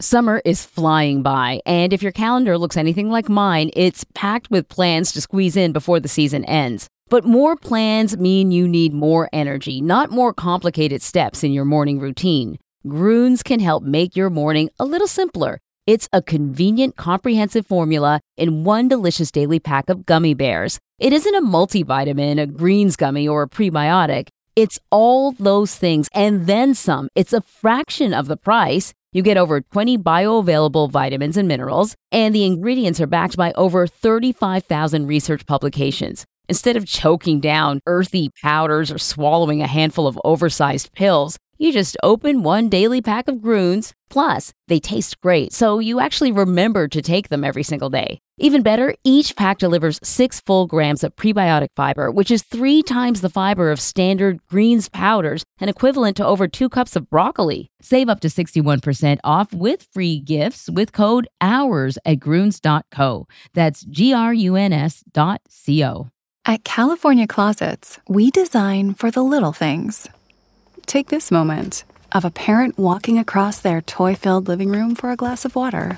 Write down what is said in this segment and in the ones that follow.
Summer is flying by, and if your calendar looks anything like mine, it's packed with plans to squeeze in before the season ends. But more plans mean you need more energy, not more complicated steps in your morning routine. Grüns can help make your morning a little simpler. It's a convenient, comprehensive formula in one delicious daily pack of gummy bears. It isn't a multivitamin, a greens gummy, or a prebiotic. It's all those things and then some. It's a fraction of the price. You get over 20 bioavailable vitamins and minerals, and the ingredients are backed by over 35,000 research publications. Instead of choking down earthy powders or swallowing a handful of oversized pills, you just open one daily pack of Grüns. Plus, they taste great, so you actually remember to take them every single day. Even better, each pack delivers 6 full grams of prebiotic fiber, which is 3 times the fiber of standard greens powders and equivalent to over 2 cups of broccoli. Save up to 61% off with free gifts with code HOURS at Grüns.co. That's GRUNS.co. At California Closets, we design for the little things. Take this moment of a parent walking across their toy-filled living room for a glass of water.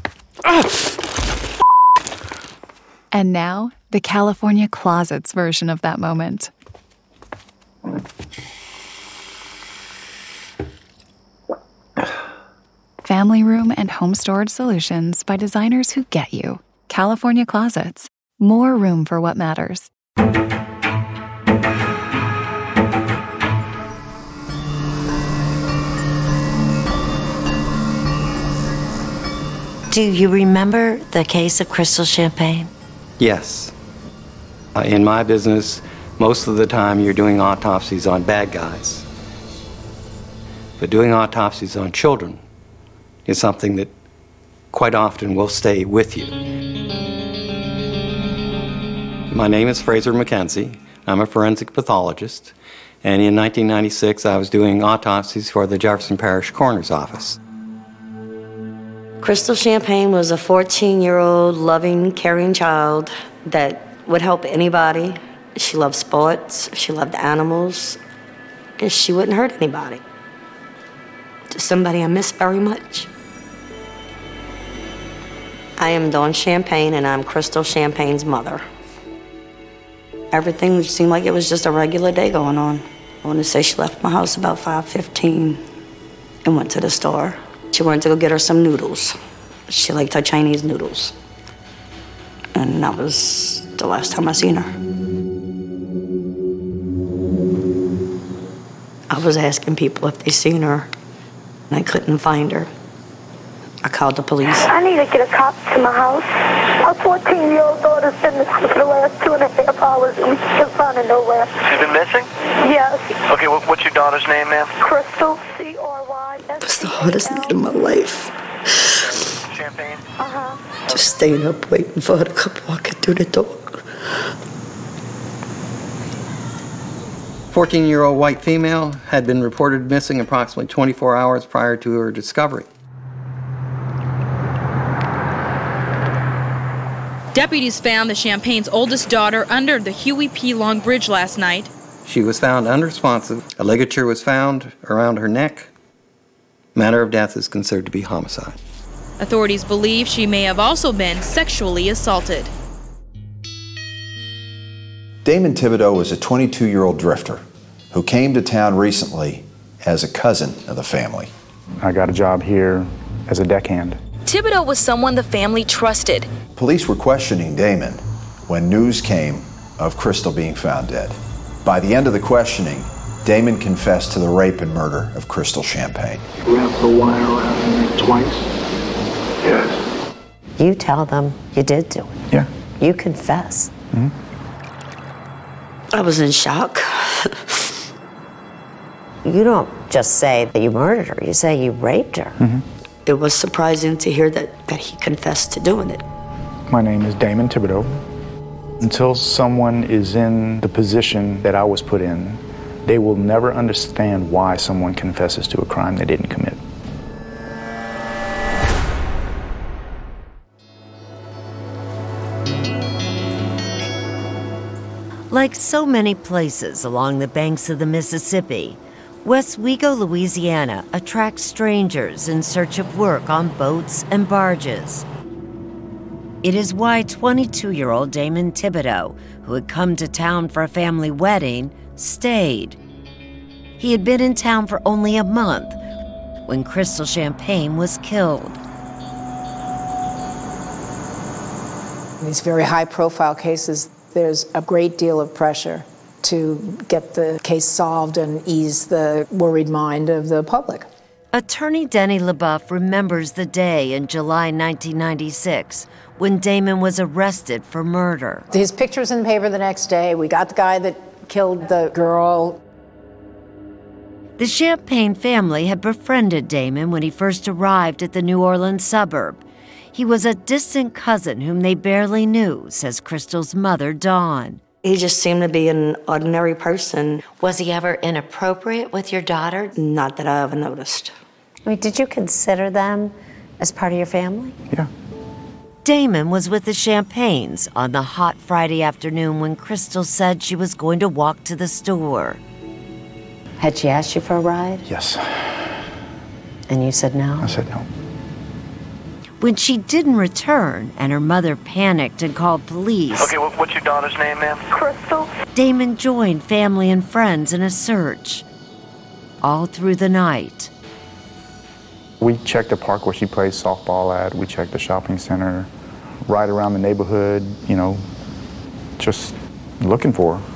And now, the California Closets version of that moment. Family room and home storage solutions by designers who get you. California Closets. More room for what matters. Do you remember the case of Crystal Champagne? Yes. In my business, most of the time you're doing autopsies on bad guys. But doing autopsies on children is something that quite often will stay with you. My name is Fraser McKenzie. I'm a forensic pathologist. And in 1996, I was doing autopsies for the Jefferson Parish Coroner's Office. Crystal Champagne was a 14-year-old loving, caring child that would help anybody. She loved sports, she loved animals, and she wouldn't hurt anybody. Just somebody I miss very much. I am Dawn Champagne, and I'm Crystal Champagne's mother. Everything seemed like it was just a regular day going on. I want to say she left my house about 5:15 and went to the store. She wanted to go get her some noodles. She liked her Chinese noodles. And that was the last time I seen her. I was asking people if they seen her, and I couldn't find her. I called the police. I need to get a cop to my house. My 14-year-old daughter's been missing for the last 2.5 hours, and we can't find her nowhere. She's been missing? Yes. Okay, what's your daughter's name, ma'am? Crystal, C-R-Y-S. It was the hardest night of my life. Champagne? Just staying up waiting for her to come walking through the door. 14-year-old white female had been reported missing approximately 24 hours prior to her discovery. Deputies found the Champagne's oldest daughter under the Huey P. Long Bridge last night. She was found unresponsive. A ligature was found around her neck. Manner of death is considered to be homicide. Authorities believe she may have also been sexually assaulted. Damon Thibodeau was a 22-year-old drifter who came to town recently as a cousin of the family. I got a job here as a deckhand. Thibodeau was someone the family trusted. Police were questioning Damon when news came of Crystal being found dead. By the end of the questioning, Damon confessed to the rape and murder of Crystal Champagne. You wrapped the wire around her twice? Yes. You tell them you did do it. Yeah. You confess. Mm-hmm. I was in shock. You don't just say that you murdered her, you say you raped her. Mm-hmm. It was surprising to hear that he confessed to doing it. My name is Damon Thibodeau. Until someone is in the position that I was put in, they will never understand why someone confesses to a crime they didn't commit. Like so many places along the banks of the Mississippi, Westwego, Louisiana attracts strangers in search of work on boats and barges. It is why 22-year-old Damon Thibodeau, who had come to town for a family wedding, stayed. He had been in town for only a month when Crystal Champagne was killed. In these very high-profile cases, there's a great deal of pressure to get the case solved and ease the worried mind of the public. Attorney Denny LeBoeuf remembers the day in July 1996 when Damon was arrested for murder. His picture's in the paper the next day. We got the guy that killed the girl. The Champagne family had befriended Damon when he first arrived at the New Orleans suburb. He was a distant cousin whom they barely knew, says Crystal's mother, Dawn. He just seemed to be an ordinary person. Was he ever inappropriate with your daughter? Not that I ever noticed. I mean, did you consider them as part of your family? Yeah. Damon was with the Champagnes on the hot Friday afternoon when Crystal said she was going to walk to the store. Had she asked you for a ride? Yes. And you said no? I said no. When she didn't return and her mother panicked and called police. Okay, what's your daughter's name, ma'am? Crystal. Damon joined family and friends in a search. All through the night. We checked the park where she plays softball at. We checked the shopping center, right around the neighborhood, just looking for her.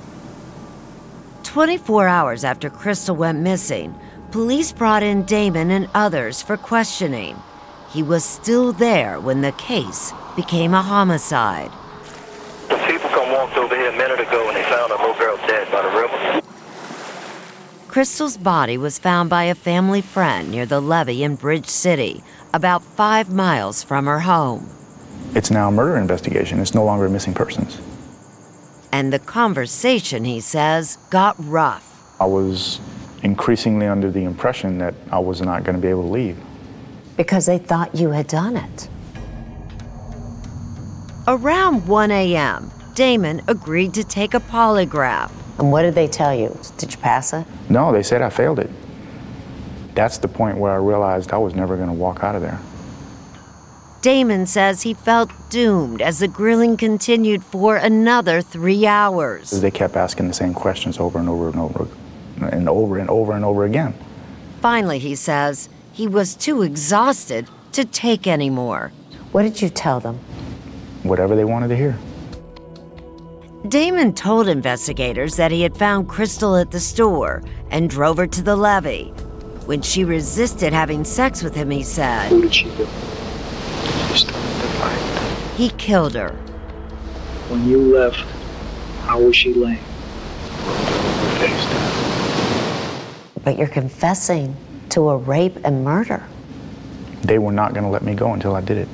24 hours after Crystal went missing, police brought in Damon and others for questioning. He was still there when the case became a homicide. People walked over here a minute ago and they found a little girl dead by the river. Crystal's body was found by a family friend near the levee in Bridge City, about 5 miles from her home. It's now a murder investigation. It's no longer a missing persons. And the conversation, he says, got rough. I was increasingly under the impression that I was not going to be able to leave. Because they thought you had done it. Around 1 a.m., Damon agreed to take a polygraph. And what did they tell you? Did you pass it? No, they said I failed it. That's the point where I realized I was never going to walk out of there. Damon says he felt doomed as the grilling continued for another 3 hours. They kept asking the same questions over and over and over and over and over and over again. Finally, he says, he was too exhausted to take any more. What did you tell them? Whatever they wanted to hear. Damon told investigators that he had found Crystal at the store and drove her to the levee. When she resisted having sex with him, he said, What did she do? She started to fight. He killed her. When you left, how was she laying? Face down. But you're confessing to a rape and murder. They were not going to let me go until I did it.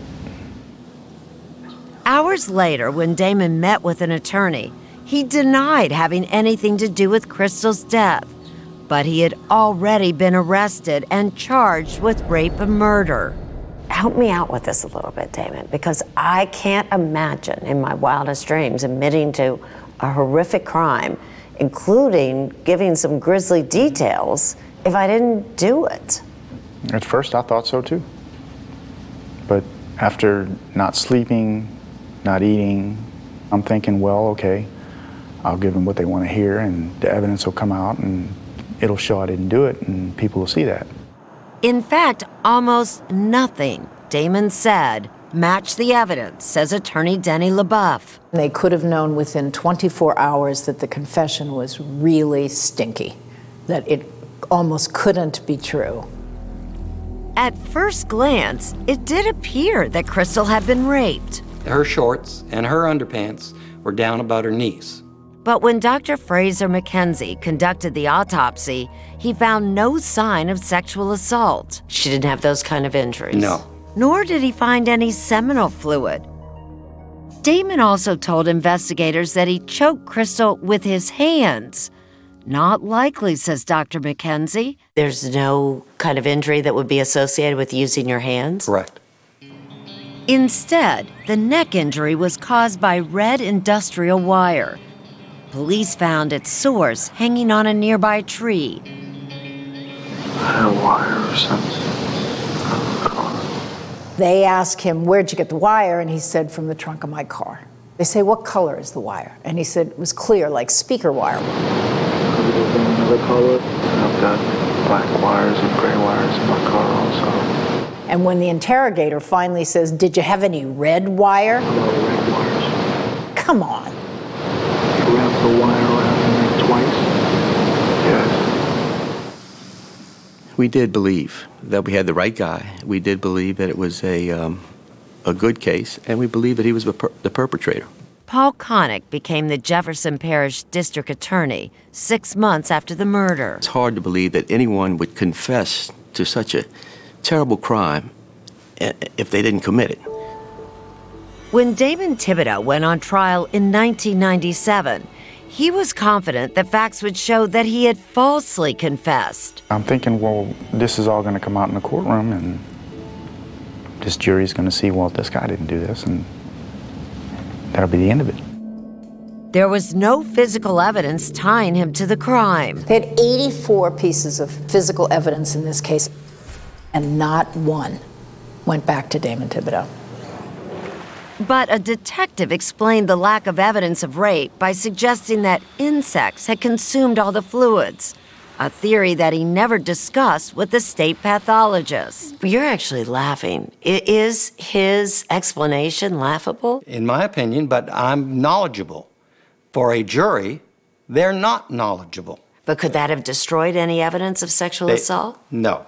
Hours later, when Damon met with an attorney, he denied having anything to do with Crystal's death. But he had already been arrested and charged with rape and murder. Help me out with this a little bit, Damon, because I can't imagine in my wildest dreams admitting to a horrific crime, including giving some grisly details, if I didn't do it. At first, I thought so too. But after not sleeping, not eating, I'm thinking, well, okay, I'll give them what they want to hear and the evidence will come out and it'll show I didn't do it and people will see that. In fact, almost nothing Damon said matched the evidence, says attorney Denny LeBoeuf. They could have known within 24 hours that the confession was really stinky, that it almost couldn't be true. At first glance, it did appear that Crystal had been raped. Her shorts and her underpants were down about her knees. But when Dr. Fraser McKenzie conducted the autopsy, he found no sign of sexual assault. She didn't have those kind of injuries. No. Nor did he find any seminal fluid. Damon also told investigators that he choked Crystal with his hands. Not likely, says Dr. McKenzie. There's no kind of injury that would be associated with using your hands? Correct. Instead, the neck injury was caused by red industrial wire. Police found its source hanging on a nearby tree. since. They ask him, where'd you get the wire? And he said, from the trunk of my car. They say, what color is the wire? And he said, it was clear, like speaker wire. Could it have been another color? I've got black wires and gray wires in my car also. And when the interrogator finally says, did you have any red wire? Red wires. Come on. You wrapped the wire around me twice? Yes. We did believe that we had the right guy. We did believe that it was a good case, and we believe that he was the perpetrator. Paul Connick became the Jefferson Parish District Attorney 6 months after the murder. It's hard to believe that anyone would confess to such a terrible crime if they didn't commit it. When Damon Thibodeau went on trial in 1997, he was confident that facts would show that he had falsely confessed. I'm thinking, well, this is all going to come out in the courtroom, and this jury's going to see, well, this guy didn't do this, and that'll be the end of it. There was no physical evidence tying him to the crime. They had 84 pieces of physical evidence in this case, and not one went back to Damon Thibodeau. But a detective explained the lack of evidence of rape by suggesting that insects had consumed all the fluids, a theory that he never discussed with the state pathologist. You're actually laughing. Is his explanation laughable? In my opinion, but I'm knowledgeable. For a jury, they're not knowledgeable. But could that have destroyed any evidence of sexual assault? No.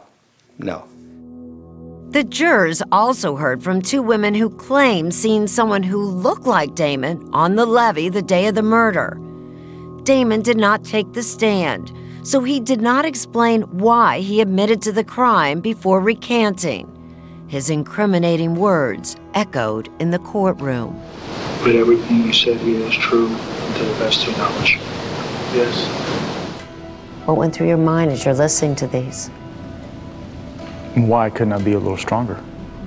The jurors also heard from 2 women who claimed seeing someone who looked like Damon on the levee the day of the murder. Damon did not take the stand, so he did not explain why he admitted to the crime before recanting. His incriminating words echoed in the courtroom. But everything you said here is true to the best of your knowledge. Yes. What went through your mind as you're listening to these? Why couldn't I be a little stronger?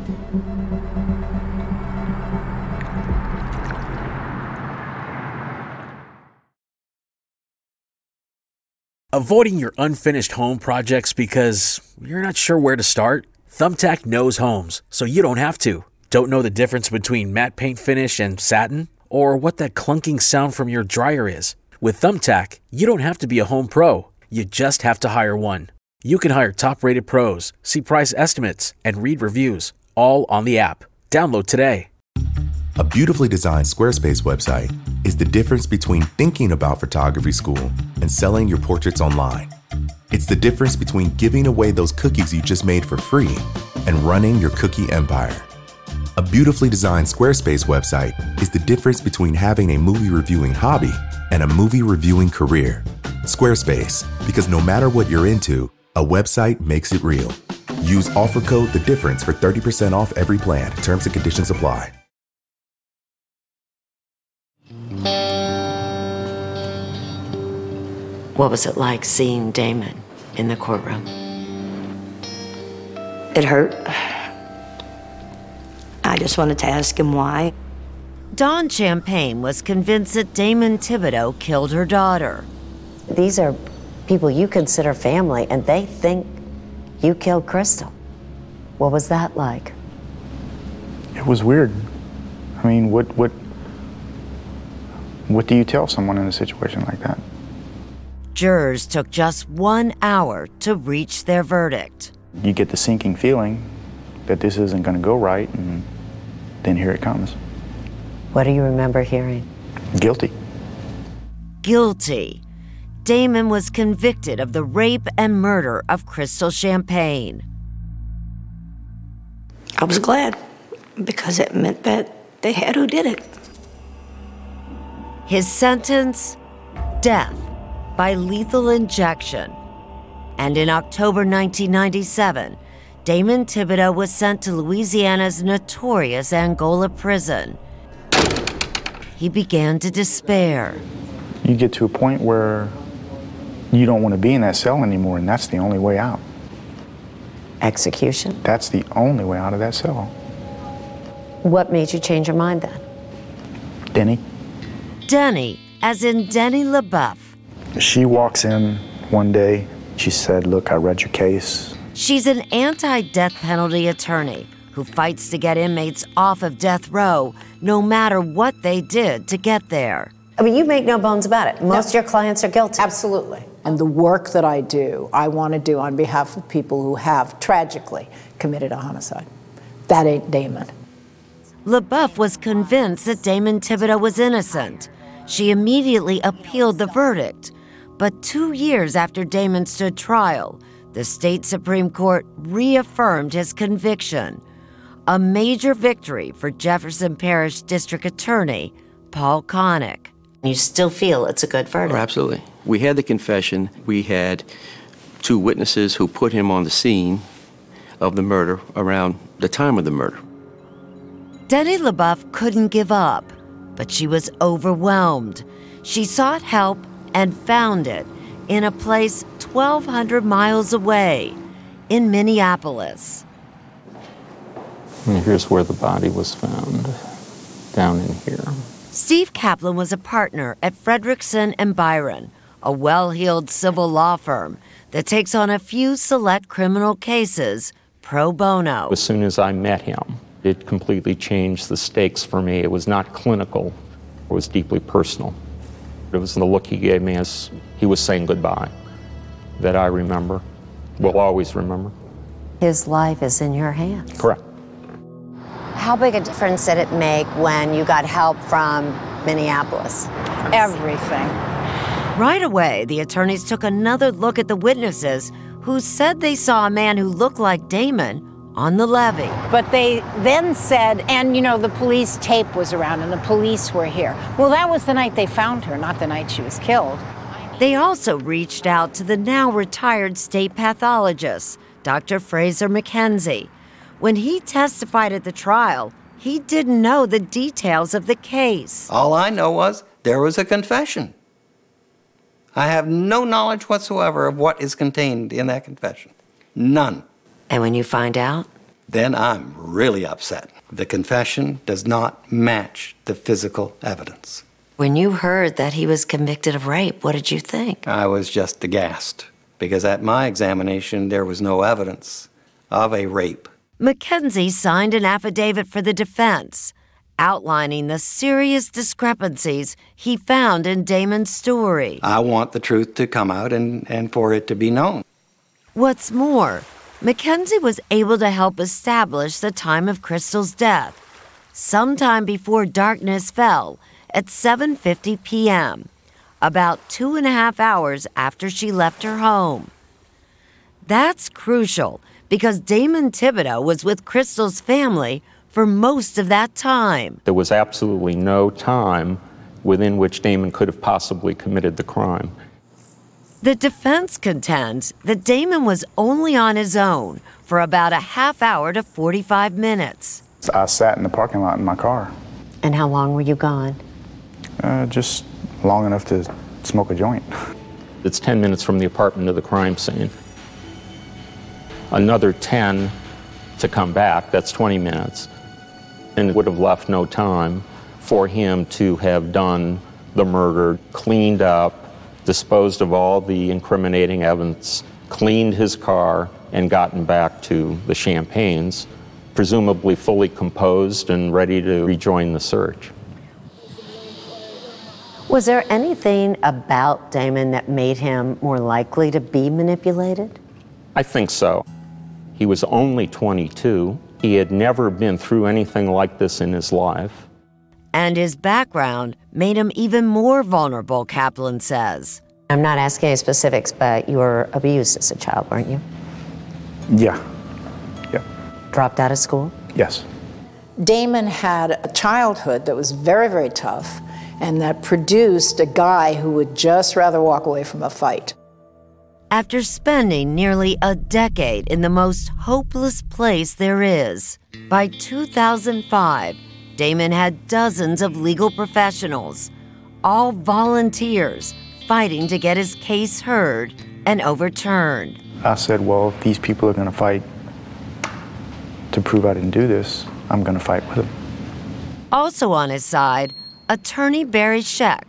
Avoiding your unfinished home projects because you're not sure where to start? Thumbtack knows homes, so you don't have to. Don't know the difference between matte paint finish and satin? Or what that clunking sound from your dryer is? With Thumbtack, you don't have to be a home pro. You just have to hire one. You can hire top-rated pros, see price estimates, and read reviews, all on the app. Download today. A beautifully designed Squarespace website is the difference between thinking about photography school and selling your portraits online. It's the difference between giving away those cookies you just made for free and running your cookie empire. A beautifully designed Squarespace website is the difference between having a movie reviewing hobby and a movie reviewing career. Squarespace, because no matter what you're into, a website makes it real. Use offer code The Difference for 30% off every plan. Terms and conditions apply. What was it like seeing Damon in the courtroom? It hurt. I just wanted to ask him why. Dawn Champagne was convinced that Damon Thibodeau killed her daughter. These are people you consider family, and they think you killed Crystal. What was that like? It was weird. I mean, what do you tell someone in a situation like that? Jurors took just 1 hour to reach their verdict. You get the sinking feeling that this isn't going to go right, and then here it comes. What do you remember hearing? Guilty. Guilty. Damon was convicted of the rape and murder of Crystal Champagne. I was glad because it meant that they had who did it. His sentence? Death by lethal injection. And in October 1997, Damon Thibodeau was sent to Louisiana's notorious Angola prison. He began to despair. You get to a point where you don't want to be in that cell anymore, and that's the only way out. Execution? That's the only way out of that cell. What made you change your mind then? Denny. Denny, as in Denny LaBeouf. She walks in one day. She said, "Look, I read your case. She's an anti-death penalty attorney who fights to get inmates off of death row no matter what they did to get there. I mean, you make no bones about it. Most of your clients are guilty. Absolutely. And the work that I do, I want to do on behalf of people who have tragically committed a homicide. That ain't Damon. LaBeouf was convinced that Damon Thibodeau was innocent. She immediately appealed the verdict. But 2 years after Damon stood trial, the state Supreme Court reaffirmed his conviction. A major victory for Jefferson Parish District Attorney Paul Connick. You still feel it's a good verdict? Oh, absolutely. We had the confession. We had 2 witnesses who put him on the scene of the murder around the time of the murder. Denny LaBeouf couldn't give up, but she was overwhelmed. She sought help and found it in a place 1,200 miles away in Minneapolis. And here's where the body was found, down in here. Steve Kaplan was a partner at Fredrickson and Byron, a well-heeled civil law firm that takes on a few select criminal cases pro bono. As soon as I met him, it completely changed the stakes for me. It was not clinical, it was deeply personal. It was the look he gave me as he was saying goodbye that I remember, will always remember. His life is in your hands. Correct. How big a difference did it make when you got help from Minneapolis? Everything. Right away, the attorneys took another look at the witnesses who said they saw a man who looked like Damon on the levee. But they then said, and the police tape was around and the police were here. Well, that was the night they found her, not the night she was killed. They also reached out to the now retired state pathologist, Dr. Fraser McKenzie. When he testified at the trial, he didn't know the details of the case. All I know was there was a confession. I have no knowledge whatsoever of what is contained in that confession. None. And when you find out? Then I'm really upset. The confession does not match the physical evidence. When you heard that he was convicted of rape, what did you think? I was just aghast, because at my examination, there was no evidence of a rape. McKenzie signed an affidavit for the defense, outlining the serious discrepancies he found in Damon's story. I want the truth to come out and for it to be known. What's more, McKenzie was able to help establish the time of Crystal's death, sometime before darkness fell at 7:50 p.m., about 2.5 hours after she left her home. That's crucial because Damon Thibodeau was with Crystal's family for most of that time. There was absolutely no time within which Damon could have possibly committed the crime. The defense contends that Damon was only on his own for about a half hour to 45 minutes. I sat in the parking lot in my car. And how long were you gone? Just long enough to smoke a joint. It's 10 minutes from the apartment to the crime scene. Another 10 to come back, that's 20 minutes. And it would have left no time for him to have done the murder, cleaned up, disposed of all the incriminating evidence, cleaned his car, and gotten back to the Champagnes, presumably fully composed and ready to rejoin the search. Was there anything about Damon that made him more likely to be manipulated? I think so. He was only 22. He had never been through anything like this in his life. And his background made him even more vulnerable, Kaplan says. I'm not asking any specifics, but you were abused as a child, weren't you? Yeah. Dropped out of school? Yes. Damon had a childhood that was very, very tough and that produced a guy who would just rather walk away from a fight. After spending nearly a decade in the most hopeless place there is, by 2005, Damon had dozens of legal professionals, all volunteers, fighting to get his case heard and overturned. I said, well, if these people are going to fight to prove I didn't do this, I'm going to fight with them. Also on his side, attorney Barry Scheck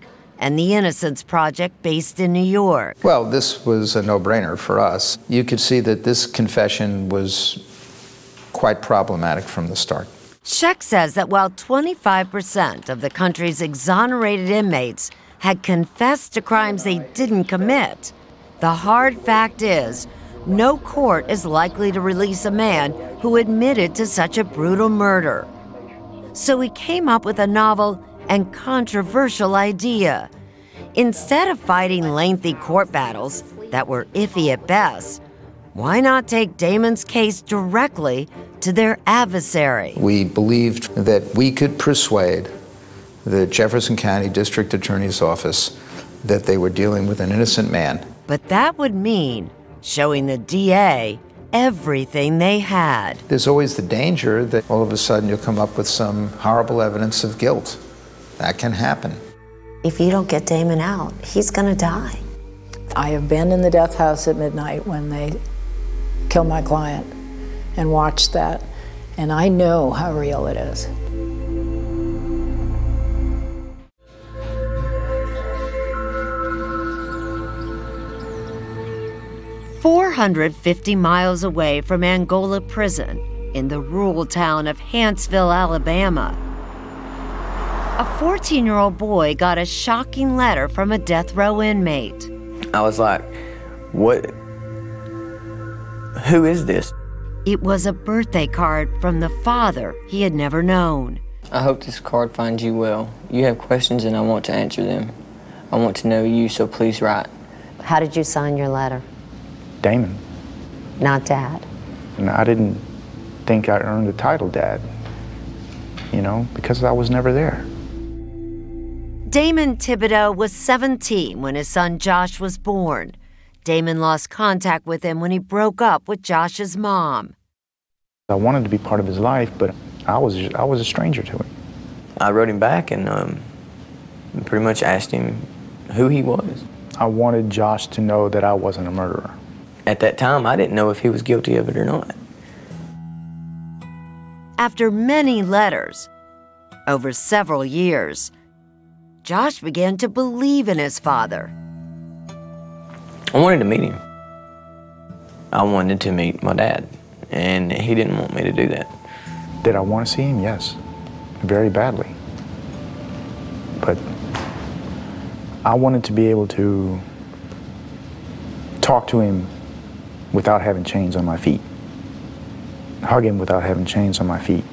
and the Innocence Project based in New York. Well, this was a no-brainer for us. You could see that this confession was quite problematic from the start. Scheck says that while 25% of the country's exonerated inmates had confessed to crimes they didn't commit, the hard fact is, no court is likely to release a man who admitted to such a brutal murder. So he came up with a novel and controversial idea. Instead of fighting lengthy court battles that were iffy at best, why not take Damon's case directly to their adversary? We believed that we could persuade the Jefferson County District Attorney's Office that they were dealing with an innocent man. But that would mean showing the DA everything they had. There's always the danger that all of a sudden you'll come up with some horrible evidence of guilt. That can happen. If you don't get Damon out, he's gonna die. I have been in the death house at midnight when they kill my client and watched that, and I know how real it is. "450 miles away from Angola Prison, in the rural town of Huntsville, Alabama, a 14-year-old boy got a shocking letter from a death row inmate. I was like, what? Who is this? It was a birthday card from the father he had never known. I hope this card finds you well. You have questions and I want to answer them. I want to know you, so please write. How did you sign your letter? Damon. Not Dad. And I didn't think I earned the title Dad, because I was never there. Damon Thibodeau was 17 when his son Josh was born. Damon lost contact with him when he broke up with Josh's mom. I wanted to be part of his life, but I was a stranger to him. I wrote him back and pretty much asked him who he was. I wanted Josh to know that I wasn't a murderer. At that time, I didn't know if he was guilty of it or not. After many letters, over several years, Josh began to believe in his father. I wanted to meet him. I wanted to meet my dad, and he didn't want me to do that. Did I want to see him? Yes, very badly. But I wanted to be able to talk to him without having chains on my feet. Hug him without having chains on my feet.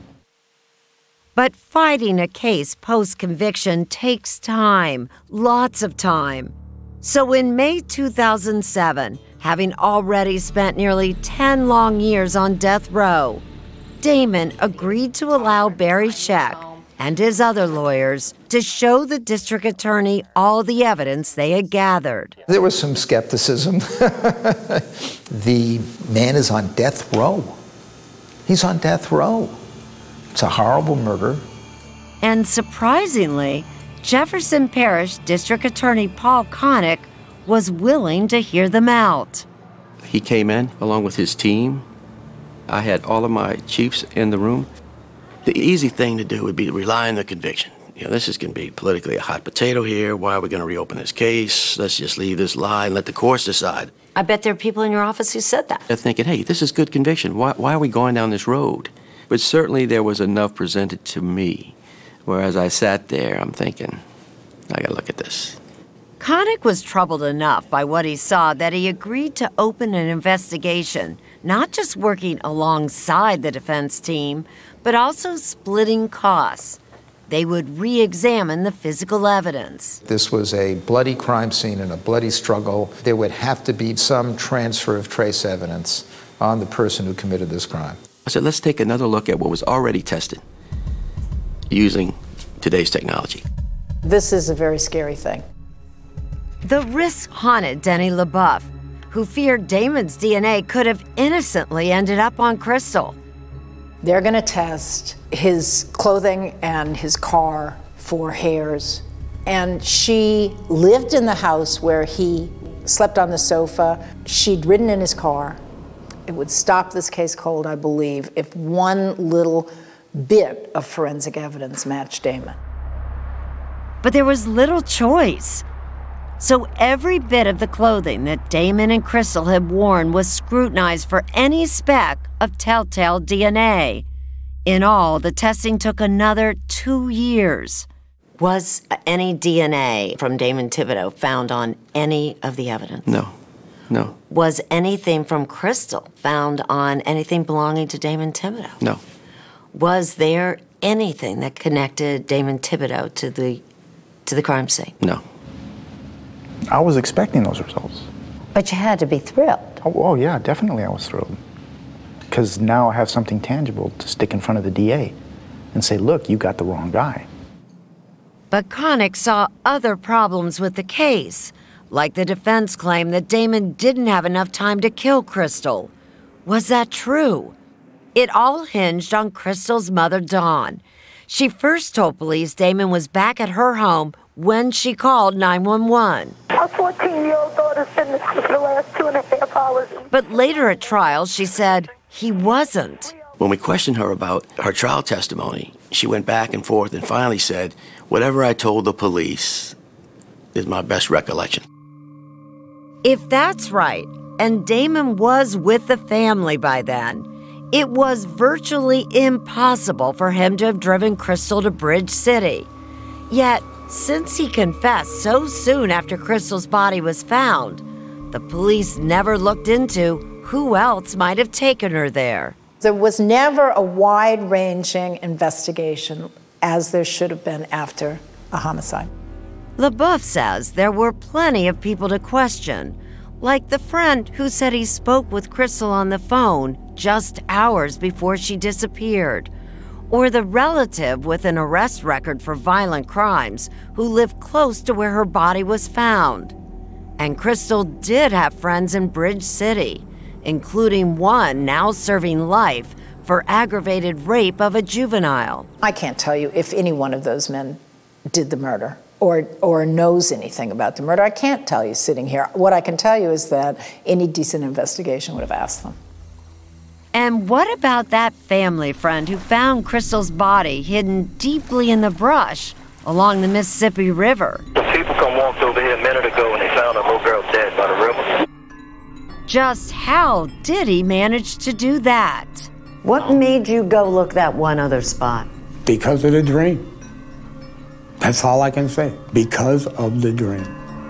But fighting a case post-conviction takes time, lots of time. So in May 2007, having already spent nearly 10 long years on death row, Damon agreed to allow Barry Scheck and his other lawyers to show the district attorney all the evidence they had gathered. There was some skepticism. The man is on death row. He's on death row. It's a horrible murder. And surprisingly, Jefferson Parish District Attorney Paul Connick was willing to hear them out. He came in along with his team. I had all of my chiefs in the room. The easy thing to do would be to rely on the conviction. This is going to be politically a hot potato here. Why are we going to reopen this case? Let's just leave this lie and let the courts decide. I bet there are people in your office who said that. They're thinking, hey, this is good conviction. Why are we going down this road? But certainly there was enough presented to me, whereas I sat there, I'm thinking, I got to look at this. Connick was troubled enough by what he saw that he agreed to open an investigation, not just working alongside the defense team, but also splitting costs. They would re-examine the physical evidence. This was a bloody crime scene and a bloody struggle. There would have to be some transfer of trace evidence on the person who committed this crime. I said, let's take another look at what was already tested using today's technology. This is a very scary thing. The risk haunted Denny LaBeouf, who feared Damon's DNA could have innocently ended up on Crystal. They're going to test his clothing and his car for hairs. And she lived in the house where he slept on the sofa. She'd ridden in his car. It would stop this case cold, I believe, if one little bit of forensic evidence matched Damon. But there was little choice. So every bit of the clothing that Damon and Crystal had worn was scrutinized for any speck of telltale DNA. In all, the testing took another 2 years. Was any DNA from Damon Thibodeau found on any of the evidence? No. Was anything from Crystal found on anything belonging to Damon Thibodeau? No. Was there anything that connected Damon Thibodeau to the crime scene? No. I was expecting those results. But you had to be thrilled. Oh yeah, definitely I was thrilled. Because now I have something tangible to stick in front of the DA and say, look, you got the wrong guy. But Connick saw other problems with the case, like the defense claim that Damon didn't have enough time to kill Crystal. Was that true? It all hinged on Crystal's mother, Dawn. She first told police Damon was back at her home when she called 911. My 14-year-old daughter's been missing for the last 2.5 hours. But later at trial, she said he wasn't. When we questioned her about her trial testimony, she went back and forth and finally said, whatever I told the police is my best recollection. If that's right, and Damon was with the family by then, it was virtually impossible for him to have driven Crystal to Bridge City. Yet, since he confessed so soon after Crystal's body was found, the police never looked into who else might have taken her there. There was never a wide-ranging investigation as there should have been after a homicide. LaBeouf says there were plenty of people to question, like the friend who said he spoke with Crystal on the phone just hours before she disappeared, or the relative with an arrest record for violent crimes who lived close to where her body was found. And Crystal did have friends in Bridge City, including one now serving life for aggravated rape of a juvenile. I can't tell you if any one of those men did the murder or knows anything about the murder. I can't tell you sitting here. What I can tell you is that any decent investigation would have asked them. And what about that family friend who found Crystal's body hidden deeply in the brush along the Mississippi River? Some people come walked over here a minute ago and they found a little girl dead by the river. Just how did he manage to do that? What made you go look that one other spot? Because of the dream. That's all I can say. Because of the dream.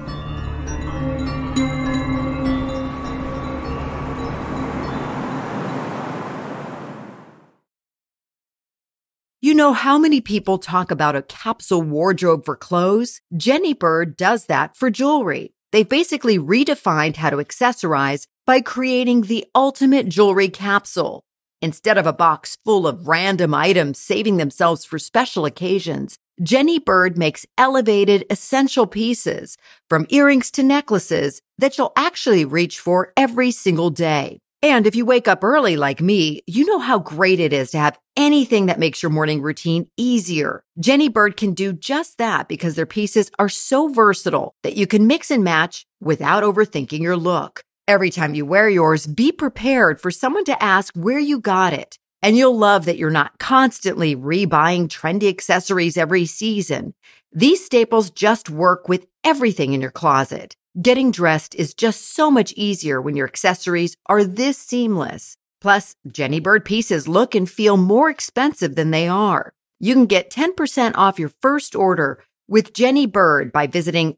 You know how many people talk about a capsule wardrobe for clothes? Jenny Bird does that for jewelry. They've basically redefined how to accessorize by creating the ultimate jewelry capsule. Instead of a box full of random items saving themselves for special occasions, Jenny Bird makes elevated, essential pieces, from earrings to necklaces, that you'll actually reach for every single day. And if you wake up early like me, you know how great it is to have anything that makes your morning routine easier. Jenny Bird can do just that because their pieces are so versatile that you can mix and match without overthinking your look. Every time you wear yours, be prepared for someone to ask where you got it. And you'll love that you're not constantly rebuying trendy accessories every season. These staples just work with everything in your closet. Getting dressed is just so much easier when your accessories are this seamless. Plus, Jenny Bird pieces look and feel more expensive than they are. You can get 10% off your first order with Jenny Bird by visiting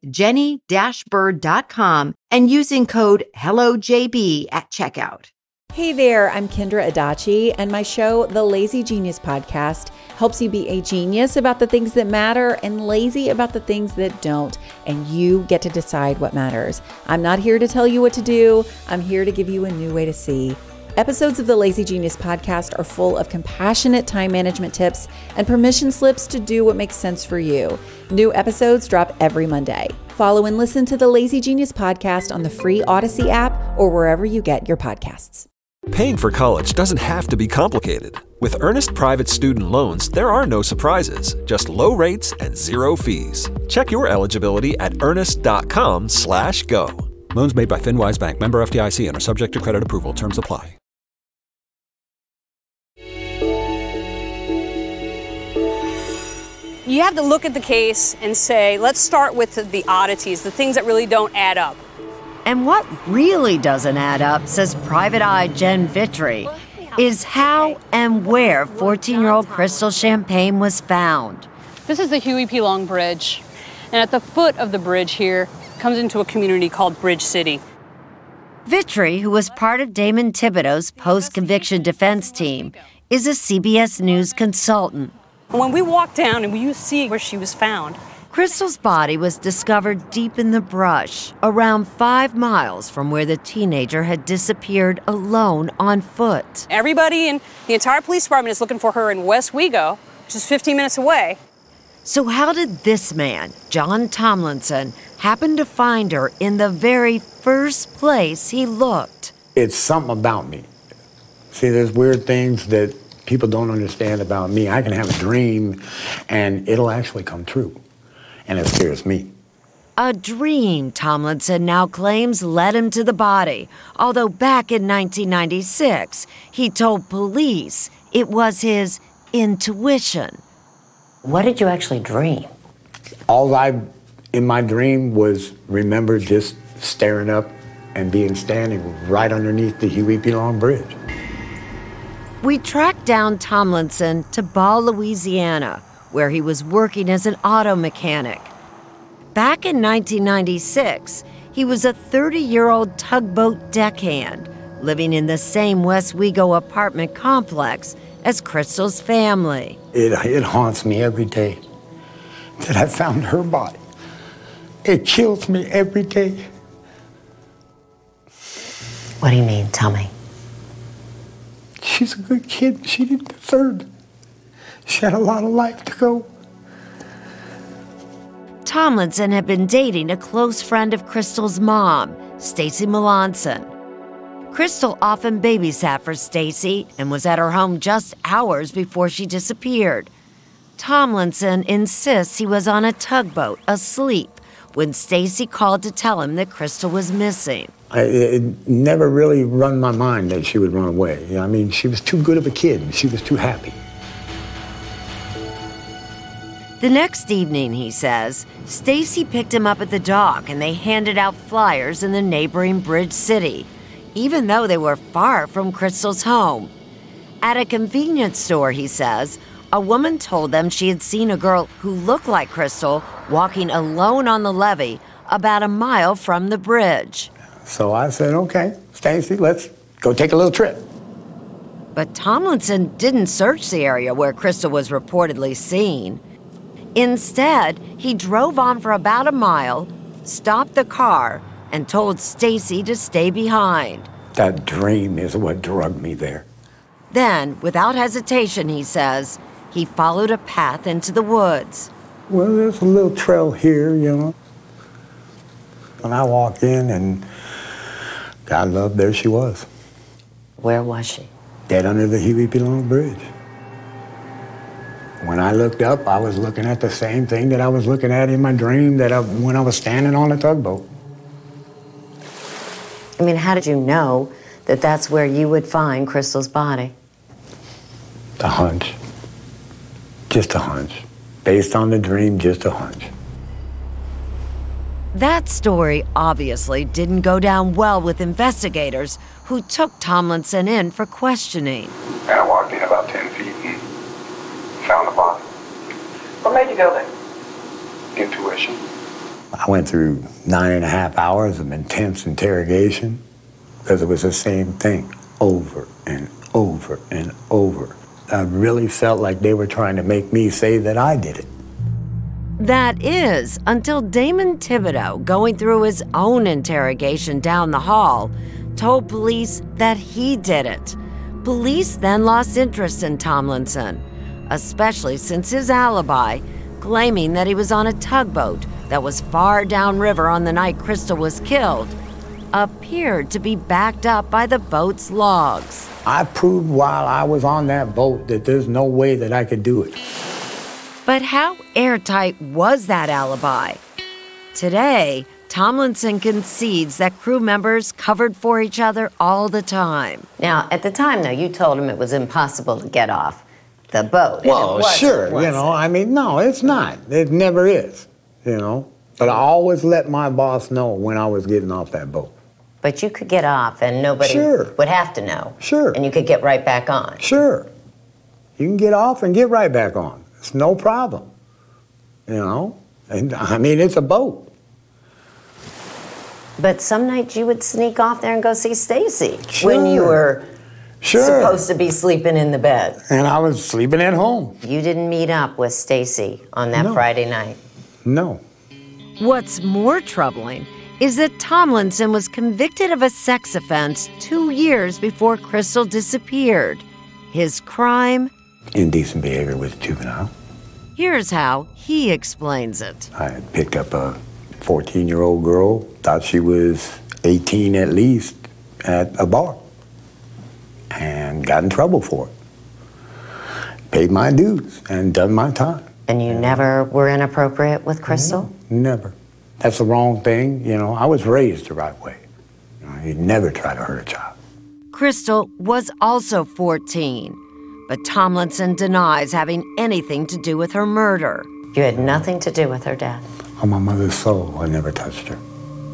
jenny-bird.com and using code HelloJB at checkout. Hey there, I'm Kendra Adachi, and my show, The Lazy Genius Podcast, helps you be a genius about the things that matter and lazy about the things that don't, and you get to decide what matters. I'm not here to tell you what to do. I'm here to give you a new way to see. Episodes of the Lazy Genius Podcast are full of compassionate time management tips and permission slips to do what makes sense for you. New episodes drop every Monday. Follow and listen to the Lazy Genius Podcast on the free Odyssey app or wherever you get your podcasts. Paying for college doesn't have to be complicated. With Earnest Private Student Loans, there are no surprises, just low rates and zero fees. Check your eligibility at earnest.com/go. Loans made by FinWise Bank, member FDIC, and are subject to credit approval. Terms apply. You have to look at the case and say, let's start with the oddities, the things that really don't add up. And what really doesn't add up, says Private Eye Jen Vitry, is how and where 14-year-old Crystal Champagne was found. This is the Huey P. Long Bridge. And at the foot of the bridge here comes into a community called Bridge City. Vitry, who was part of Damon Thibodeau's post-conviction defense team, is a CBS News consultant. When we walk down and you see where she was found, Crystal's body was discovered deep in the brush, around 5 miles from where the teenager had disappeared alone on foot. everybody in the entire police department is looking for her in West Wego, which is 15 minutes away. So how did this man, John Tomlinson, happen to find her in the very first place he looked? It's something about me. See, there's weird things that people don't understand about me. I can have a dream, and it'll actually come true. And it scares me. A dream, Tomlinson now claims, led him to the body. Although back in 1996, he told police it was his intuition. What did you actually dream? All I, in my dream, was remember just staring up and being standing right underneath the Huey P. Long Bridge. We tracked down Tomlinson to Ball, Louisiana, where he was working as an auto mechanic. Back in 1996, he was a 30-year-old tugboat deckhand living in the same West Wego apartment complex as Crystal's family. It haunts me every day that I found her body. It kills me every day. What do you mean? Tell me. She's a good kid. She didn't deserve it. She had a lot of life to go. Tomlinson had been dating a close friend of Crystal's mom, Stacy Melanson. Crystal often babysat for Stacy and was at her home just hours before she disappeared. Tomlinson insists he was on a tugboat, asleep, when Stacy called to tell him that Crystal was missing. It never really run my mind that she would run away. I mean, she was too good of a kid. She was too happy. The next evening, he says, Stacy picked him up at the dock and they handed out flyers in the neighboring Bridge City, even though they were far from Crystal's home. At a convenience store, he says, a woman told them she had seen a girl who looked like Crystal walking alone on the levee about a mile from the bridge. So I said, okay, Stacy, let's go take a little trip. But Tomlinson didn't search the area where Crystal was reportedly seen. Instead, he drove on for about a mile, stopped the car, and told Stacy to stay behind. That dream is what drugged me there. Then, without hesitation, he says, he followed a path into the woods. Well, there's a little trail here, you know. When I walked in, and God love, there she was. Where was she? Dead under the Huey P. Long Bridge. When I looked up, I was looking at the same thing that I was looking at in my dream when I was standing on a tugboat. I mean, how did you know that that's where you would find Crystal's body? A hunch. Just a hunch. Based on the dream, just a hunch. That story obviously didn't go down well with investigators who took Tomlinson in for questioning. And I walked in about 10 feet and found the body. What made you go there? Intuition. I went through 9.5 hours of intense interrogation because it was the same thing over and over and over. I really felt like they were trying to make me say that I did it. That is, until Damon Thibodeau, going through his own interrogation down the hall, told police that he did it. Police then lost interest in Tomlinson, especially since his alibi, claiming that he was on a tugboat that was far downriver on the night Crystal was killed, appeared to be backed up by the boat's logs. I proved while I was on that boat that there's no way that I could do it. But how airtight was that alibi? Today, Tomlinson concedes that crew members covered for each other all the time. Now, at the time, though, you told him it was impossible to get off. the boat. and Well, it wasn't, sure, was you know, it? I mean, no, it's not. It never is, you know. But I always let my boss know when I was getting off that boat. But you could get off and nobody Sure. would have to know. Sure. And you could get right back on. Sure. You can get off and get right back on. It's no problem, you know. And I mean, it's a boat. But some nights you would sneak off there and go see Stacy Sure. when you were Sure. supposed to be sleeping in the bed. And I was sleeping at home. You didn't meet up with Stacy on that No. Friday night. No. What's more troubling is that Tomlinson was convicted of a sex offense 2 years before Crystal disappeared. His crime? Indecent behavior with a juvenile. Here's how he explains it. I had picked up a 14-year-old girl, thought she was 18 at least, at a bar, and got in trouble for it. Paid my dues and done my time. And you never were inappropriate with Crystal? Never. That's the wrong thing, you know. I was raised the right way. You never try to hurt a child. Crystal was also 14, but Tomlinson denies having anything to do with her murder. You had nothing to do with her death. On my mother's soul, I never touched her.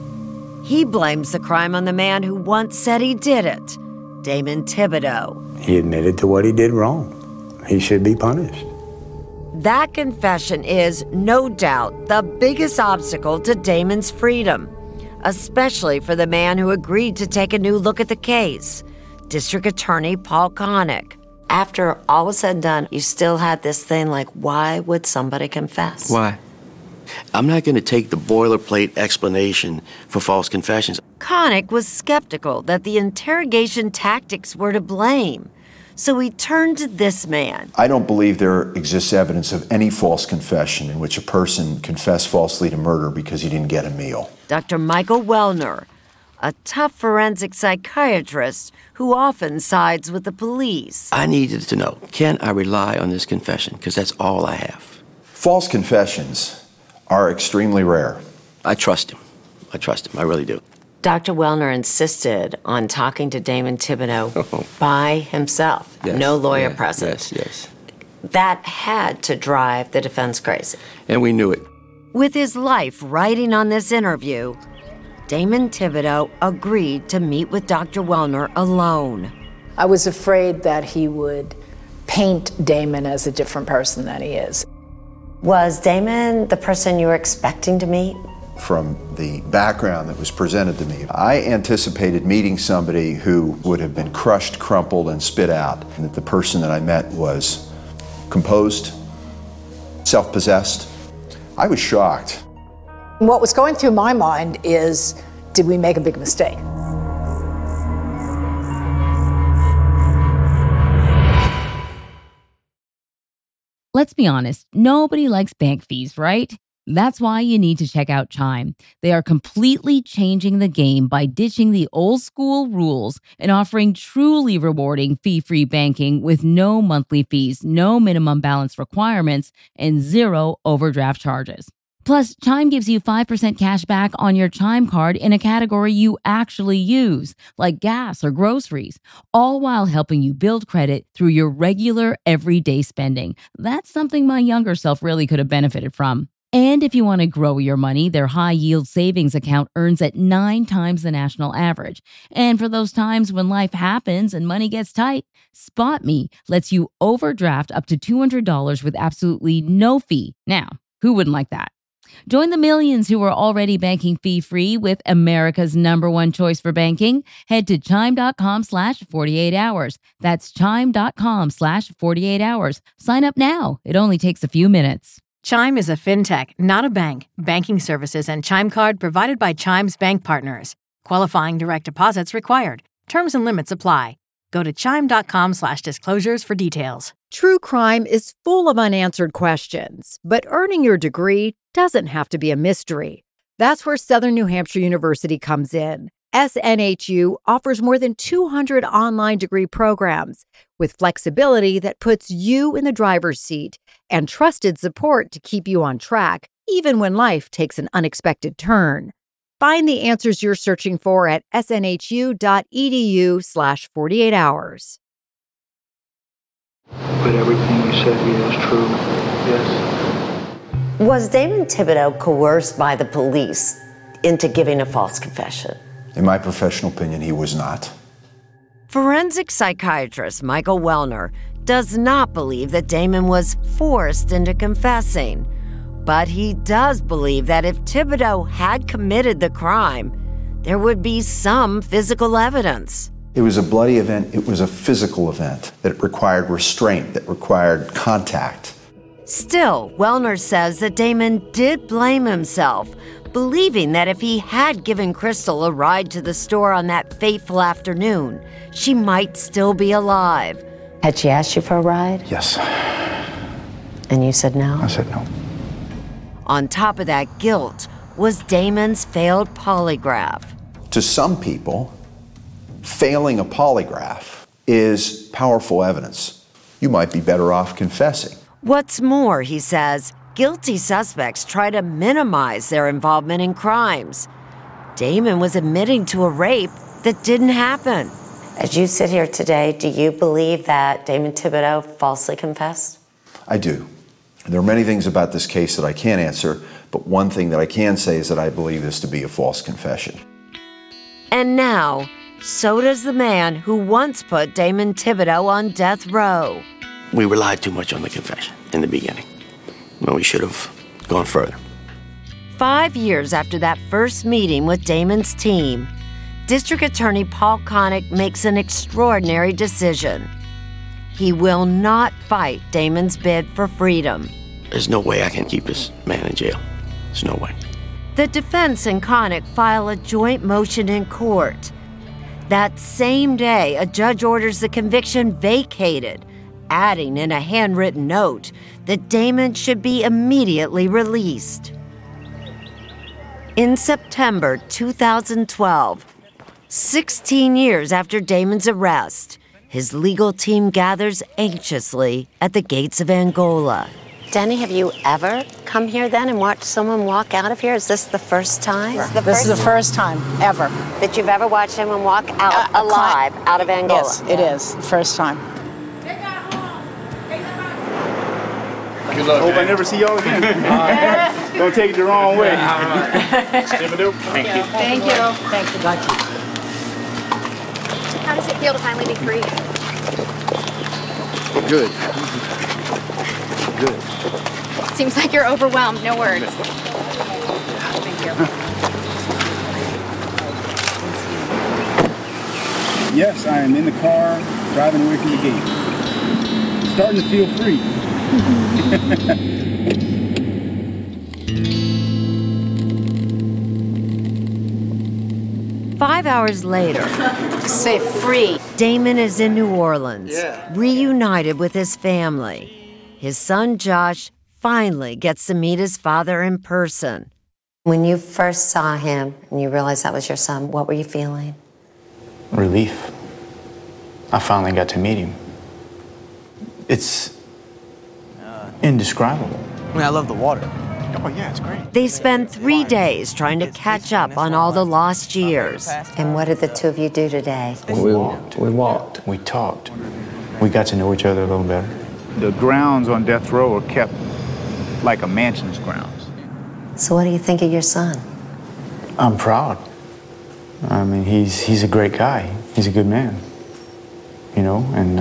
He blames the crime on the man who once said he did it, Damon Thibodeau. He admitted to what he did wrong. He should be punished. That confession is, no doubt, the biggest obstacle to Damon's freedom, especially for the man who agreed to take a new look at the case, District Attorney Paul Koenig. After all was said and done, you still had this thing like, why would somebody confess? Why? I'm not going to take the boilerplate explanation for false confessions. Koenig was skeptical that the interrogation tactics were to blame, so he turned to this man. I don't believe there exists evidence of any false confession in which a person confessed falsely to murder because he didn't get a meal. Dr. Michael Wellner, a tough forensic psychiatrist who often sides with the police. I needed to know, can I rely on this confession? Because that's all I have. False confessions are extremely rare. I trust him. I really do. Dr. Wellner insisted on talking to Damon Thibodeau by himself, Yes, no lawyer yes, present. Yes. That had to drive the defense crazy. And we knew it. With his life riding on this interview, Damon Thibodeau agreed to meet with Dr. Wellner alone. I was afraid that he would paint Damon as a different person than he is. Was Damon the person you were expecting to meet? From the background that was presented to me, I anticipated meeting somebody who would have been crushed, crumpled, and spit out, and that the person that I met was composed, self-possessed. I was shocked. What was going through my mind is, did we make a big mistake? Let's be honest, nobody likes bank fees, right? That's why you need to check out Chime. They are completely changing the game by ditching the old school rules and offering truly rewarding fee-free banking with no monthly fees, no minimum balance requirements, and zero overdraft charges. Plus, Chime gives you 5% cash back on your Chime card in a category you actually use, like gas or groceries, all while helping you build credit through your regular everyday spending. That's something my younger self really could have benefited from. And if you want to grow your money, their high-yield savings account earns at 9 times the national average. And for those times when life happens and money gets tight, SpotMe lets you overdraft up to $200 with absolutely no fee. Now, who wouldn't like that? Join the millions who are already banking fee-free with America's #1 choice for banking. Head to chime.com/48 hours. That's chime.com/48 hours. Sign up now. It only takes a few minutes. Chime is a fintech, not a bank. Banking services and Chime Card provided by Chime's bank partners. Qualifying direct deposits required. Terms and limits apply. Go to chime.com/disclosures for details. True crime is full of unanswered questions, but earning your degree doesn't have to be a mystery. That's where Southern New Hampshire University comes in. SNHU offers more than 200 online degree programs with flexibility that puts you in the driver's seat and trusted support to keep you on track, even when life takes an unexpected turn. Find the answers you're searching for at snhu.edu/48 hours. But everything you said here is true. Yes. Was Damon Thibodeau coerced by the police into giving a false confession? In my professional opinion, he was not. Forensic psychiatrist Michael Wellner does not believe that Damon was forced into confessing, but he does believe that if Thibodeau had committed the crime, there would be some physical evidence. It was a bloody event. It was a physical event that required restraint, that required contact. Still, Wellner says that Damon did blame himself, believing that if he had given Crystal a ride to the store on that fateful afternoon, she might still be alive. Had she asked you for a ride? Yes. And you said no? I said no. On top of that guilt was Damon's failed polygraph. To some people, failing a polygraph is powerful evidence. You might be better off confessing. What's more, he says, guilty suspects try to minimize their involvement in crimes. Damon was admitting to a rape that didn't happen. As you sit here today, do you believe that Damon Thibodeau falsely confessed? I do. There are many things about this case that I can't answer, but one thing that I can say is that I believe this to be a false confession. And now, so does the man who once put Damon Thibodeau on death row. We relied too much on the confession in the beginning. Well, we should have gone further. 5 years after that first meeting with Damon's team, District Attorney Paul Connick makes an extraordinary decision. He will not fight Damon's bid for freedom. There's no way I can keep this man in jail. There's no way. The defense and Connick file a joint motion in court. That same day, a judge orders the conviction vacated, adding in a handwritten note that Damon should be immediately released. In September 2012, 16 years after Damon's arrest, his legal team gathers anxiously at the gates of Angola. Denny, have you ever come here then and watched someone walk out of here? Is this the first time? This is the first time ever. That you've ever watched someone walk out alive out of Angola? Yes, it is. First time. Good luck, hope I never see y'all again. Don't take it the wrong way. Thank you. Thank you. Thank you. How does it feel to finally be free? Good. Good. Seems like you're overwhelmed. No words. Thank you. Yes, I am in the car, driving away from the gate. Starting to feel free. 5 hours later, say free. Damon is in New Orleans, reunited with his family. His son Josh finally gets to meet his father in person. When you first saw him and you realized that was your son, what were you feeling? Relief. I finally got to meet him. It's indescribable. I mean, I love the water. Oh, yeah, it's great. They spend 3 days trying to catch up on all the lost years. And what did the two of you do today? We walked. We talked. We got to know each other a little better. The grounds on death row are kept like a mansion's grounds. So what do you think of your son? I'm proud. I mean, he's a great guy. He's a good man. You know, and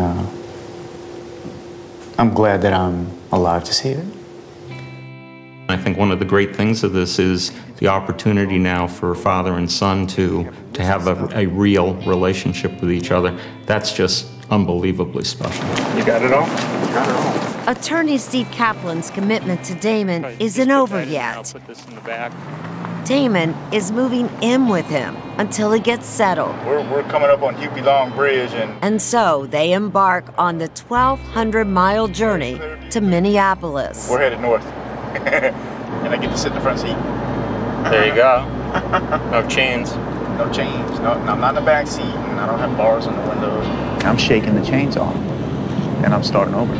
I'm glad that I'm alive to see it. I think one of the great things of this is the opportunity now for father and son to have a real relationship with each other. That's just unbelievably special. You got it all? You got it all. Attorney Steve Kaplan's commitment to Damon isn't over yet. I'll put this in the back. Damon is moving in with him until he gets settled. We're coming up on Huey Long Bridge And so they embark on the 1,200-mile journey to Minneapolis. we're headed north. And I get to sit in the front seat. There you go. No chains. No chains. No, I'm not in the back seat, and I don't have bars on the windows. I'm shaking the chains off, and I'm starting over.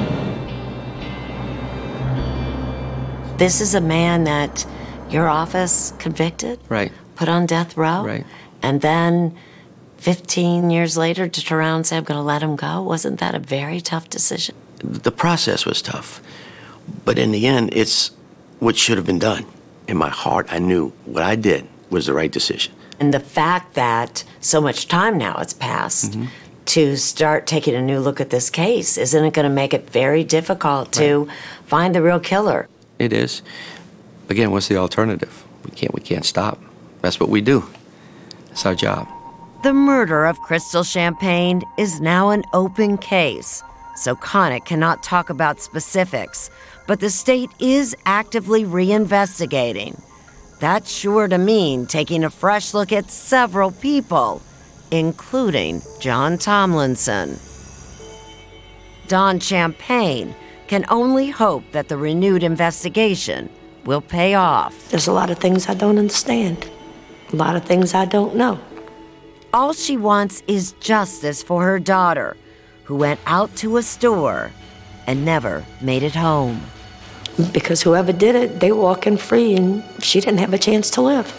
This is a man that your office convicted? Right. Put on death row? Right. And then 15 years later to turn around and say, I'm going to let him go? Wasn't that a very tough decision? The process was tough, but in the end, it's what should have been done. In my heart, I knew what I did was the right decision. And the fact that so much time now has passed to start taking a new look at this case, isn't it going to make it very difficult to find the real killer? It is. Again, what's the alternative? We can't stop. That's what we do. It's our job. The murder of Crystal Champagne is now an open case, so Connick cannot talk about specifics, but the state is actively reinvestigating. That's sure to mean taking a fresh look at several people, including John Tomlinson. Don Champagne can only hope that the renewed investigation will pay off. There's a lot of things I don't understand, a lot of things I don't know. All she wants is justice for her daughter, who went out to a store and never made it home. Because whoever did it, they were walking free and she didn't have a chance to live.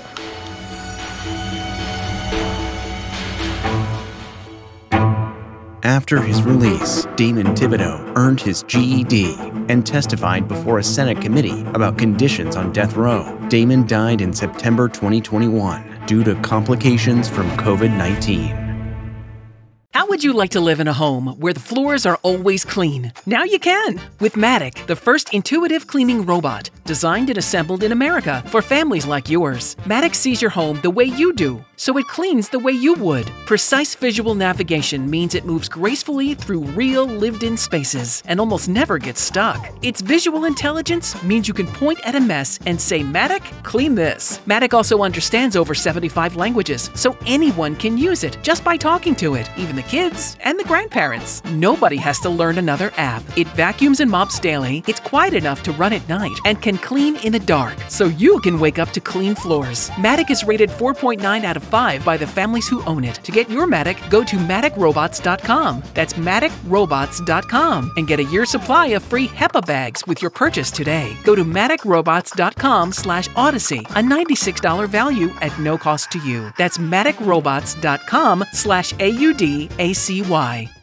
After his release, Damon Thibodeau earned his GED and testified before a Senate committee about conditions on death row. Damon died in September 2021 due to complications from COVID-19. How would you like to live in a home where the floors are always clean? Now you can with Matic, the first intuitive cleaning robot designed and assembled in America for families like yours. Matic sees your home the way you do, so it cleans the way you would. Precise visual navigation means it moves gracefully through real lived-in spaces and almost never gets stuck. Its visual intelligence means you can point at a mess and say, Matic, clean this. Matic also understands over 75 languages, so anyone can use it just by talking to it, even the kids and the grandparents. Nobody has to learn another app. It vacuums and mops daily, it's quiet enough to run at night, and can clean in the dark, so you can wake up to clean floors. Matic is rated 4.9 out of 5 by the families who own it. To get your Matic, go to MaticRobots.com. That's MaticRobots.com and get a year's supply of free HEPA bags with your purchase today. Go to MaticRobots.com/Odyssey, a $96 value at no cost to you. That's MaticRobots.com/AUDACY.